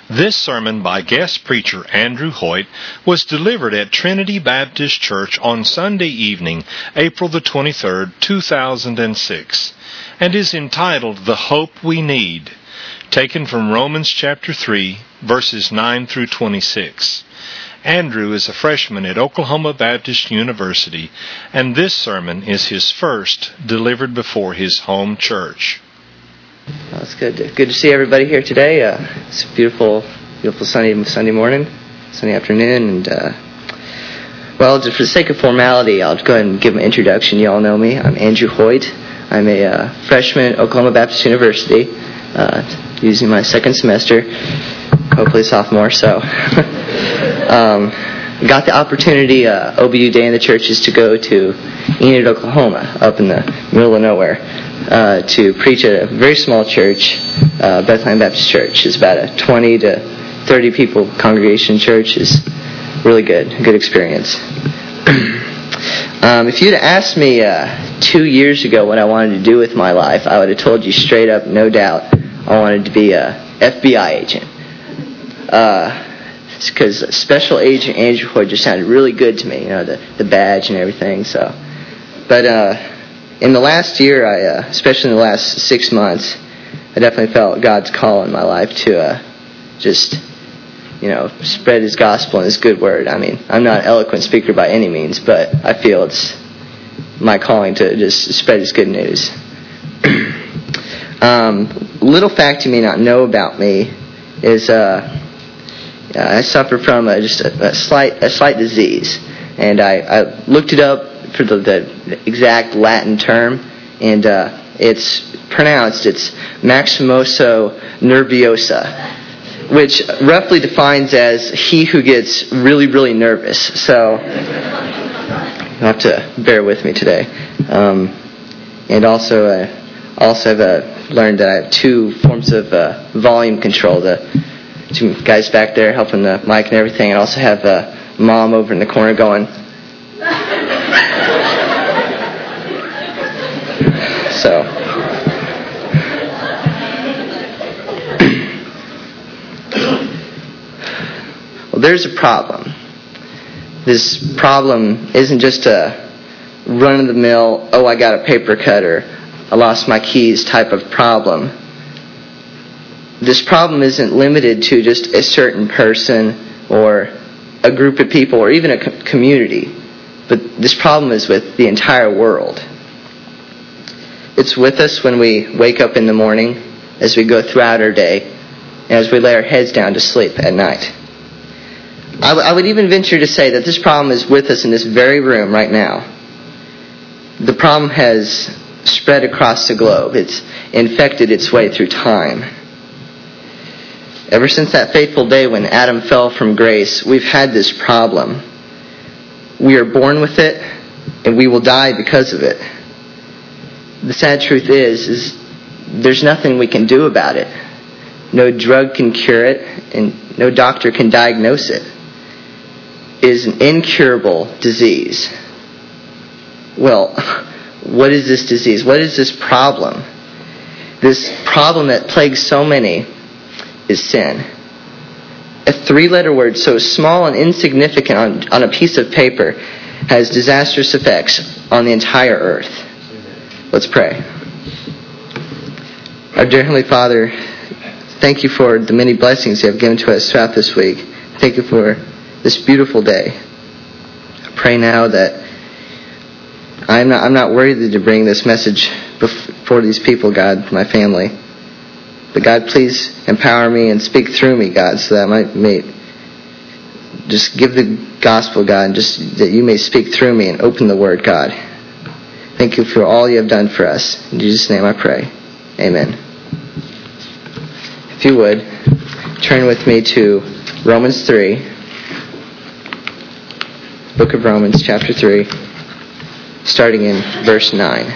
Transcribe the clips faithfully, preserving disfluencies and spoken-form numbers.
This sermon by guest preacher Andrew Hoyt was delivered at Trinity Baptist Church on Sunday evening, April the twenty-third, two thousand six, and is entitled The Hope We Need, taken from Romans chapter three, verses nine through twenty-six. Andrew is a freshman at Oklahoma Baptist University, and this sermon is his first delivered before his home church. Well, it's good. To, good to see everybody here today. Uh, it's a beautiful, beautiful sunny Sunday morning, sunny afternoon, and uh, well, just for the sake of formality, I'll go ahead and give an introduction. You all know me. I'm Andrew Hoyt. I'm a uh, freshman at Oklahoma Baptist University, uh, using my second semester, hopefully sophomore. So, um, got the opportunity. Uh, O B U Day in the Church is to go to Enid, Oklahoma, up in the middle of nowhere. Uh, to preach at a very small church, uh, Bethlehem Baptist Church. It's about a twenty to thirty people congregation church. Is really good, good experience. um, if you'd asked me uh, two years ago what I wanted to do with my life, I would have told you straight up, no doubt, I wanted to be a F B I agent. Because uh, Special Agent Andrew Hoyt just sounded really good to me, you know, the, the badge and everything. So, but. Uh, In the last year, I, uh, especially in the last six months, I definitely felt God's call in my life to uh, just, you know, spread His gospel and His good word. I mean, I'm not an eloquent speaker by any means, but I feel it's my calling to just spread His good news. um, little fact you may not know about me is uh, I suffer from a, just a, a slight a slight disease, and I, I looked it up for the, the exact Latin term, and uh, it's pronounced, it's maximoso nerviosa, which roughly defines as he who gets really, really nervous. So you'll have to bear with me today. Um, and also, uh, also I've uh, learned that I have two forms of uh, volume control. The two guys back there helping the mic and everything, and also have uh, Mom over in the corner going. So, well, there's a problem. This problem isn't just a run-of-the-mill, oh, I got a paper cut or I lost my keys type of problem. This problem isn't limited to just a certain person or a group of people or even a co- community. But this problem is with the entire world. It's with us when we wake up in the morning, as we go throughout our day, and as we lay our heads down to sleep at night. I, w- I would even venture to say that this problem is with us in this very room right now. The problem has spread across the globe. It's infected its way through time. Ever since that fateful day when Adam fell from grace, we've had this problem. We are born with it, and we will die because of it. The sad truth is, is there's nothing we can do about it. No drug can cure it, and no doctor can diagnose it. It is an incurable disease. Well, what is this disease? What is this problem? This problem that plagues so many is sin. A three-letter word so small and insignificant on, on a piece of paper has disastrous effects on the entire earth. Let's pray. Our dear Heavenly Father, thank you for the many blessings you have given to us throughout this week. Thank you for this beautiful day. I pray now that I'm not, I'm not worthy to bring this message before these people, God, my family. But God, please empower me and speak through me, God, so that I might may just give the gospel, God, and just that you may speak through me and open the word, God. Thank you for all you have done for us. In Jesus' name I pray. Amen. If you would, turn with me to Romans three. Book of Romans, chapter three, starting in verse nine.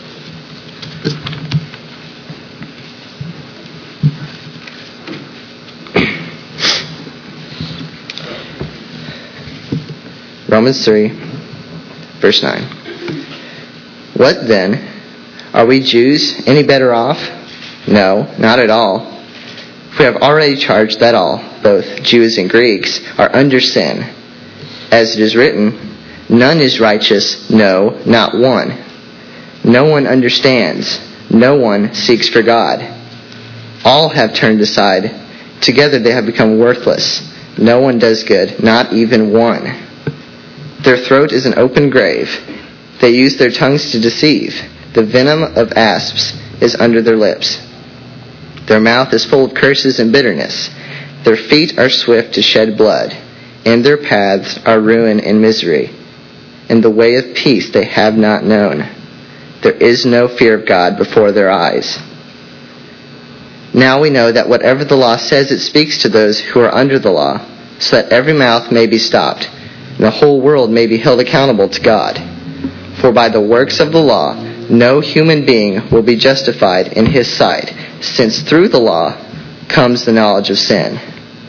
Romans three, verse nine. What then? Are we Jews any better off? No, not at all. For we have already charged that all, both Jews and Greeks, are under sin. As it is written, none is righteous, no, not one. No one understands, no one seeks for God. All have turned aside, together they have become worthless. No one does good, not even one. Their throat is an open grave. They use their tongues to deceive. The venom of asps is under their lips. Their mouth is full of curses and bitterness. Their feet are swift to shed blood. And their paths are ruin and misery. And the way of peace they have not known. There is no fear of God before their eyes. Now we know that whatever the law says, it speaks to those who are under the law, so that every mouth may be stopped, and the whole world may be held accountable to God. For by the works of the law, no human being will be justified in his sight, since through the law comes the knowledge of sin.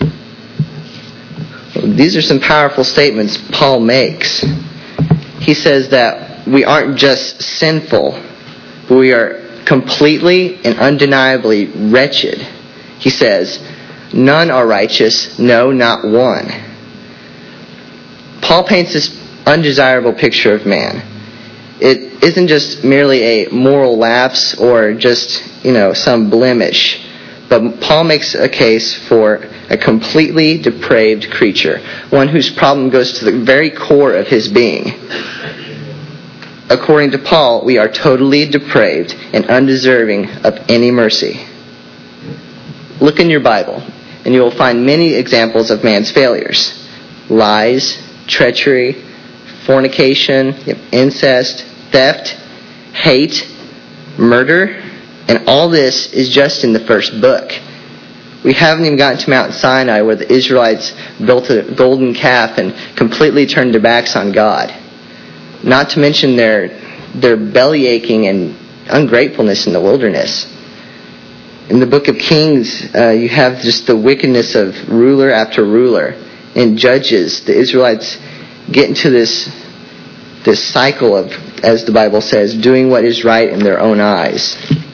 These are some powerful statements Paul makes. He says that we aren't just sinful, but we are completely and undeniably wretched. He says, none are righteous, no, not one. Paul paints this undesirable picture of man. It isn't just merely a moral lapse or just, you know, some blemish, but Paul makes a case for a completely depraved creature, one whose problem goes to the very core of his being. According to Paul, we are totally depraved and undeserving of any mercy. Look in your Bible, and you will find many examples of man's failures. Lies, treachery, fornication, incest, theft, hate, murder, and all this is just in the first book. We haven't even gotten to Mount Sinai, where the Israelites built a golden calf and completely turned their backs on God. Not to mention their their belly-aching and ungratefulness in the wilderness. In the book of Kings, uh, you have just the wickedness of ruler after ruler. In Judges, the Israelites get into this this cycle of, as the Bible says, doing what is right in their own eyes.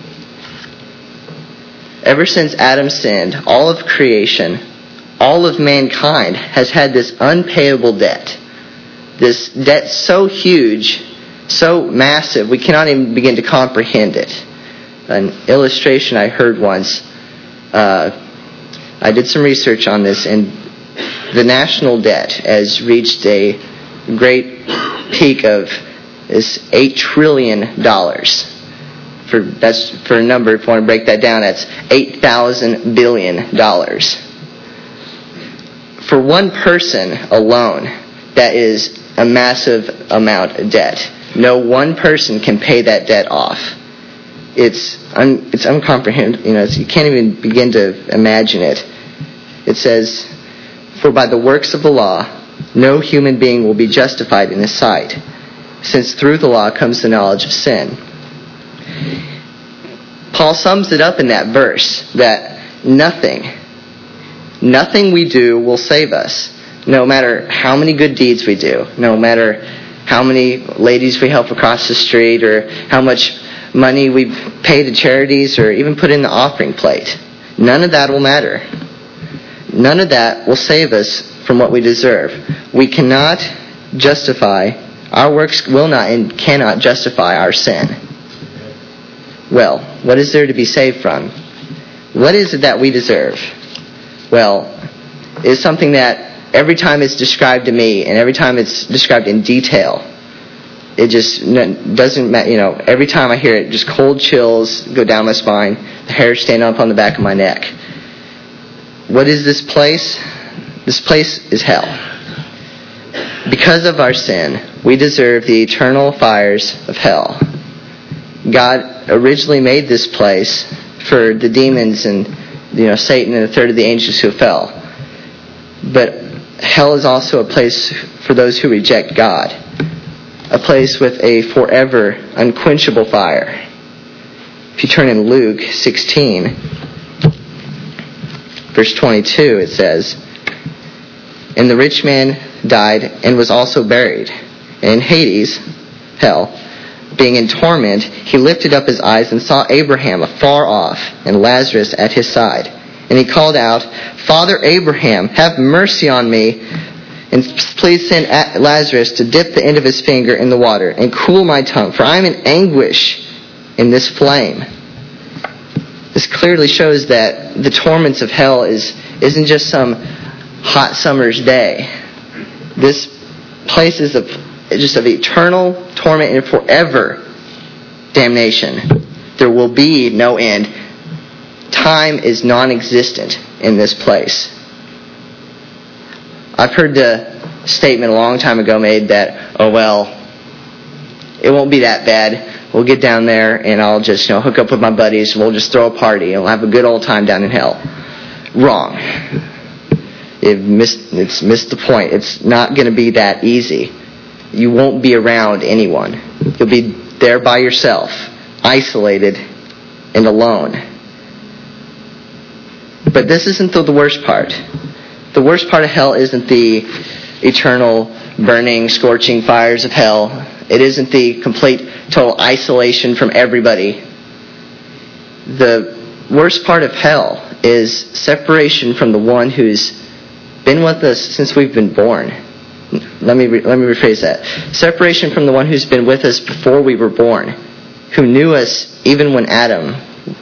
Ever since Adam sinned, all of creation, all of mankind has had this unpayable debt. This debt so huge, so massive, we cannot even begin to comprehend it. An illustration I heard once, uh, I did some research on this, and the national debt has reached a great peak of is eight trillion dollars. For that's for a number, if you want to break that down, that's eight thousand billion dollars. For one person alone, that is a massive amount of debt. No one person can pay that debt off. It's un, it's uncomprehendable. You know, it's, you can't even begin to imagine it. It says, "For by the works of the law, no human being will be justified in his sight, since through the law comes the knowledge of sin." Paul sums it up in that verse that nothing, nothing we do will save us. No matter how many good deeds we do, no matter how many ladies we help across the street, or how much money we pay to charities, or even put in the offering plate, none of that will matter. None of that will save us from what we deserve. We cannot justify, our works will not and cannot justify our sin. Well, what is there to be saved from? What is it that we deserve? Well, it's something that every time it's described to me, and every time it's described in detail, it just doesn't matter. You know, every time I hear it, just cold chills go down my spine, the hair stand up on the back of my neck. What is this place? This place is hell. Because of our sin, we deserve the eternal fires of hell. God originally made this place for the demons and, you know, Satan and a third of the angels who fell. But hell is also a place for those who reject God. A place with a forever unquenchable fire. If you turn in Luke sixteen, verse twenty-two, it says, "And the rich man died and was also buried. And in Hades, hell, being in torment, he lifted up his eyes and saw Abraham afar off and Lazarus at his side. And he called out, Father Abraham, have mercy on me, and please send Lazarus to dip the end of his finger in the water and cool my tongue, for I am in anguish in this flame. This clearly shows that the torments of hell is, isn't just some hot summer's day. This place is of, just of eternal torment and forever damnation. There will be no end. Time is non-existent in this place. I've heard the statement a long time ago made that, oh well, it won't be that bad. We'll get down there and I'll just, you know, hook up with my buddies and we'll just throw a party and we'll have a good old time down in hell. Wrong. It missed, it's missed the point. It's not going to be that easy. You won't be around anyone. You'll be there by yourself, isolated and alone. But this isn't the worst part. The worst part of hell isn't the eternal burning, scorching fires of hell. It isn't the complete, total isolation from everybody. The worst part of hell is separation from the one who's been with us since we've been born. Let me re- let me rephrase that. Separation from the one who's been with us before we were born, who knew us even when Adam.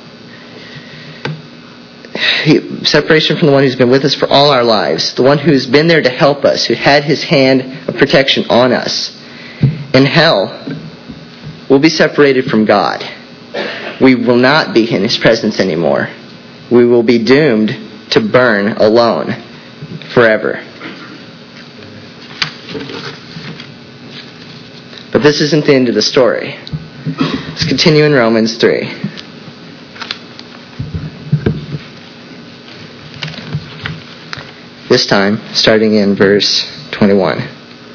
He, separation from the one who's been with us for all our lives, the one who's been there to help us, who had his hand of protection on us. In hell, we'll be separated from God. We will not be in his presence anymore. We will be doomed to burn alone forever. But this isn't the end of the story. Let's continue in Romans three. This time, starting in verse twenty-one.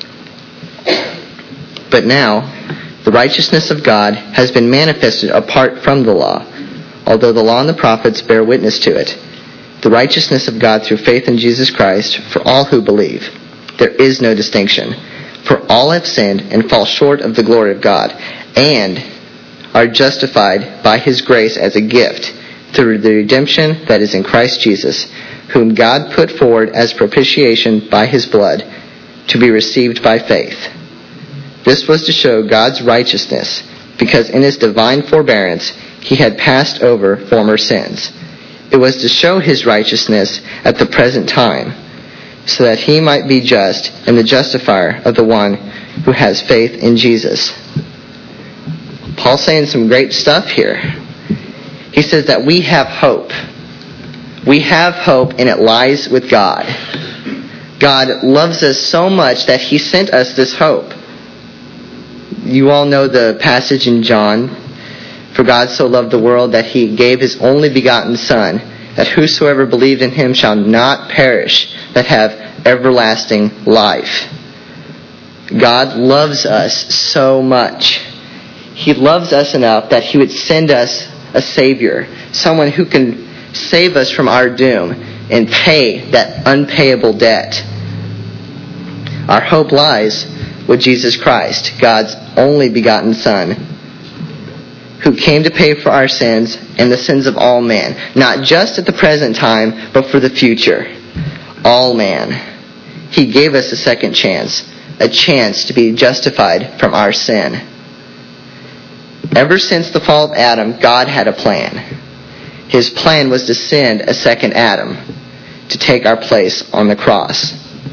But now, the righteousness of God has been manifested apart from the law, although the law and the prophets bear witness to it. The righteousness of God through faith in Jesus Christ for all who believe. There is no distinction. For all have sinned and fall short of the glory of God, and are justified by his grace as a gift through the redemption that is in Christ Jesus, whom God put forward as propitiation by his blood, to be received by faith. This was to show God's righteousness, because in his divine forbearance he had passed over former sins. It was to show his righteousness at the present time, so that he might be just and the justifier of the one who has faith in Jesus. Paul's saying some great stuff here. He says that we have hope. We have hope, and it lies with God. God loves us so much that he sent us this hope. You all know the passage in John. For God so loved the world that he gave his only begotten Son, that whosoever believed in him shall not perish, but have everlasting life. God loves us so much. He loves us enough that he would send us a Savior, someone who can save us from our doom and pay that unpayable debt. Our hope lies with Jesus Christ, God's only begotten Son, who came to pay for our sins and the sins of all man, not just at the present time, but for the future. All man. He gave us a second chance, a chance to be justified from our sin. Ever since the fall of Adam, God had a plan. His plan was to send a second Adam to take our place on the cross.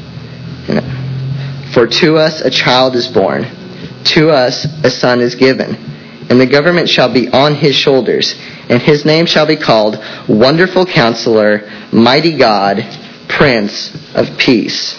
For to us a child is born, to us a son is given, and the government shall be on his shoulders, and his name shall be called Wonderful Counselor, Mighty God, Prince of Peace.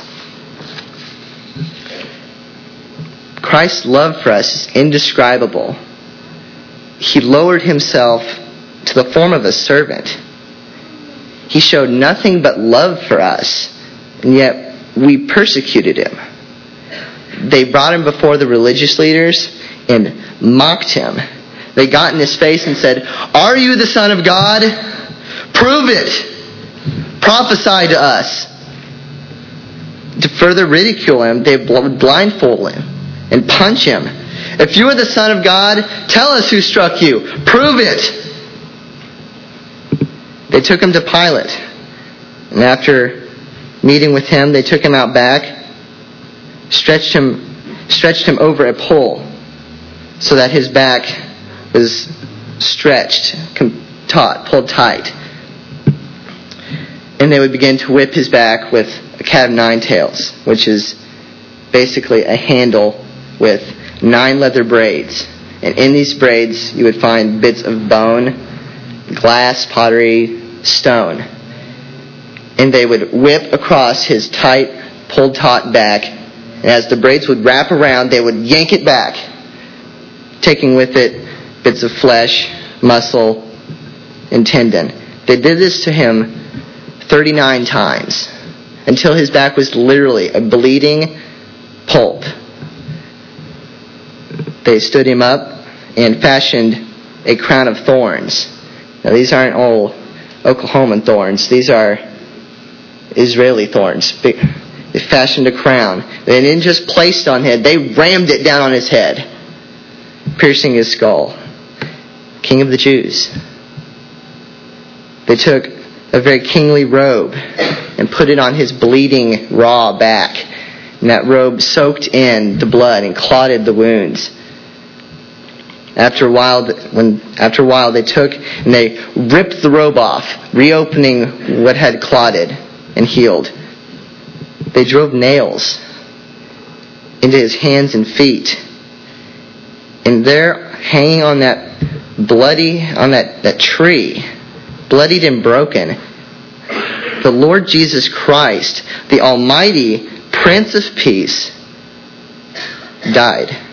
Christ's love for us is indescribable. He lowered himself to the form of a servant. He showed nothing but love for us, and yet we persecuted him. They brought him before the religious leaders and mocked him. They got in his face and said, "Are you the Son of God? Prove it. Prophesy to us." To further ridicule him, they would blindfold him and punch him. "If you are the Son of God, tell us who struck you. Prove it." They took him to Pilate. And after meeting with him, they took him out back, stretched him, stretched him over a pole so that his back was stretched, taut, pulled tight. And they would begin to whip his back with a cat of nine tails, which is basically a handle with nine leather braids. And in these braids, you would find bits of bone, glass, pottery, stone. And they would whip across his tight, pulled taut back. And as the braids would wrap around, they would yank it back, taking with it bits of flesh, muscle, and tendon. They did this to him thirty-nine times until his back was literally a bleeding pulp. They stood him up and fashioned a crown of thorns. Now these aren't old Oklahoman thorns. These are Israeli thorns. They fashioned a crown. They didn't just place it on his head. They rammed it down on his head, piercing his skull. King of the Jews. They took a very kingly robe and put it on his bleeding raw back. And that robe soaked in the blood and clotted the wounds. After a while, when after a while they took and they ripped the robe off, reopening what had clotted and healed. They drove nails into his hands and feet. And there, hanging on that bloody, on that, that tree, bloodied and broken, the Lord Jesus Christ, the Almighty Prince of Peace, died.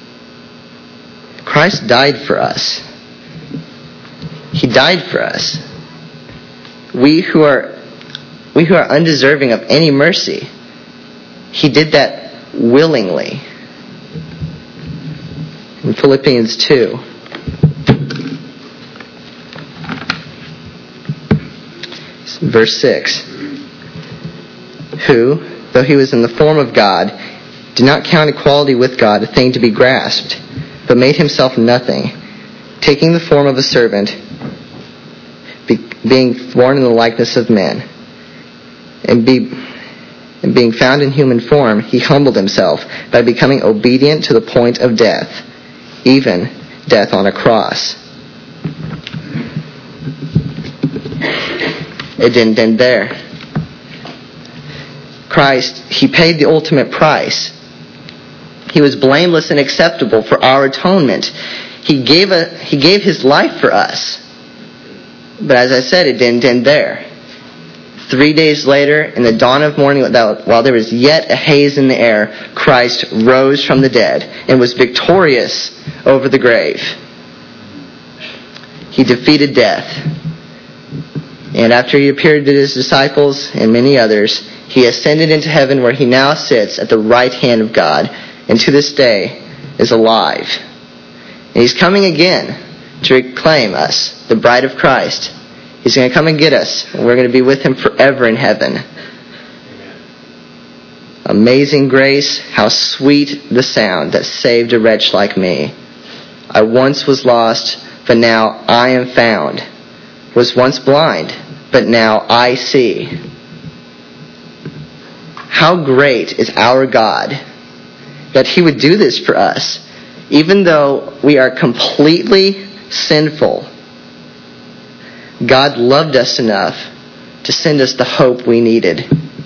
Christ died for us. He died for us. We who are we who are undeserving of any mercy, He did that willingly. In Philippians two, verse six, who, though He was in the form of God, did not count equality with God a thing to be grasped, but made Himself nothing, taking the form of a servant, be, being born in the likeness of men, and, be, and being found in human form, He humbled Himself by becoming obedient to the point of death, even death on a cross. It didn't end there. Christ, He paid the ultimate price. He was blameless and acceptable for our atonement. He gave a, He gave His life for us. But as I said, it didn't end there. Three days later, in the dawn of morning, while there was yet a haze in the air, Christ rose from the dead and was victorious over the grave. He defeated death. And after He appeared to His disciples and many others, He ascended into heaven, where He now sits at the right hand of God, and to this day is alive. And He's coming again to reclaim us, the bride of Christ. He's going to come and get us, and we're going to be with Him forever in heaven. Amazing grace, how sweet the sound that saved a wretch like me. I once was lost, but now I am found. Was once blind, but now I see. How great is our God that He would do this for us, even though we are completely sinful. God loved us enough to send us the hope we needed.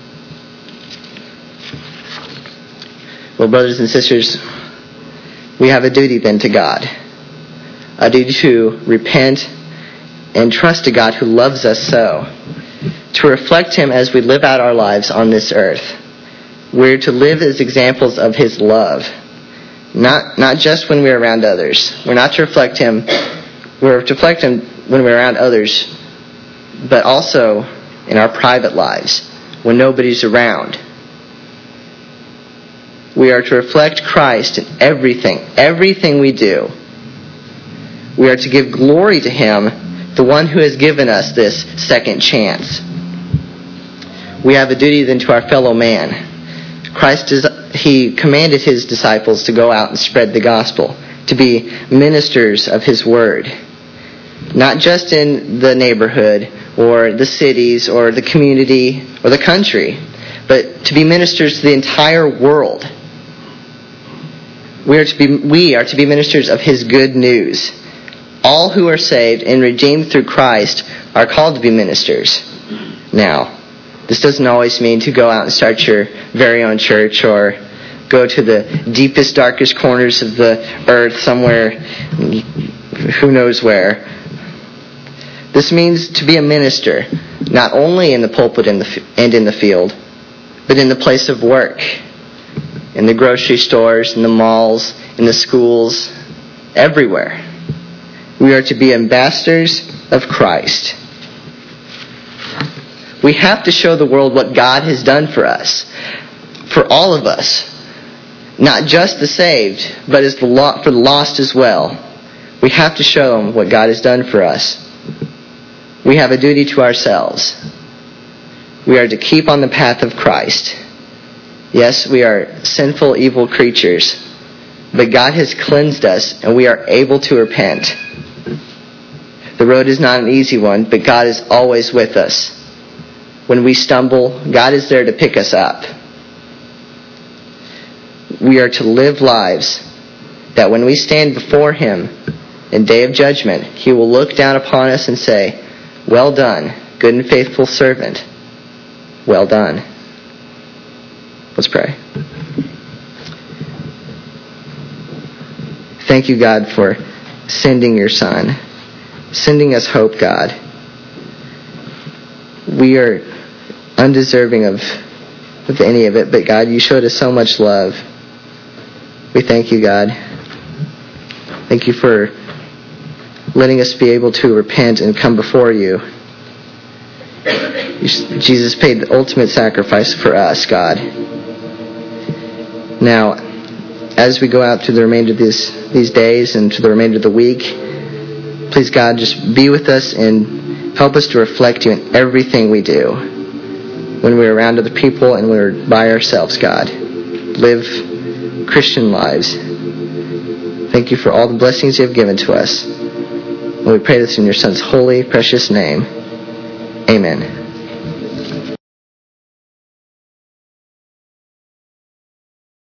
Well, brothers and sisters, we have a duty then to God. A duty to repent and trust a God who loves us so. To reflect Him as we live out our lives on this earth. We're to live as examples of His love. Not not just when we're around others. We're not to reflect Him. We're to reflect Him when we're around others, but also in our private lives, when nobody's around. We are to reflect Christ in everything, everything we do. We are to give glory to Him, the one who has given us this second chance. We have a duty then to our fellow man. Christ, He commanded His disciples to go out and spread the gospel, to be ministers of His word. Not just in the neighborhood or the cities or the community or the country, but to be ministers to the entire world. We are to be, we are to be ministers of His good news. All who are saved and redeemed through Christ are called to be ministers. Now, this doesn't always mean to go out and start your very own church or go to the deepest, darkest corners of the earth somewhere, who knows where. This means to be a minister, not only in the pulpit and, the, and in the field, but in the place of work, in the grocery stores, in the malls, in the schools, everywhere. We are to be ambassadors of Christ. We have to show the world what God has done for us, for all of us, not just the saved, but as the lo- for the lost as well. We have to show them what God has done for us. We have a duty to ourselves. We are to keep on the path of Christ. Yes, we are sinful, evil creatures, but God has cleansed us and we are able to repent. The road is not an easy one, but God is always with us. When we stumble, God is there to pick us up. We are to live lives that when we stand before Him in day of judgment, He will look down upon us and say, "Well done, good and faithful servant. Well done." Let's pray. Thank you, God, for sending your Son, sending us hope, God. We are undeserving of, of any of it, but God, you showed us so much love. We thank you, God. Thank you for letting us be able to repent and come before you. Jesus paid the ultimate sacrifice for us, God. Now, as we go out to the remainder of these, these days and to the remainder of the week, please, God, just be with us and help us to reflect you in everything we do. When we're around other people and when we're by ourselves, God. Live Christian lives. Thank you for all the blessings you have given to us. And we pray this in your Son's holy, precious name. Amen.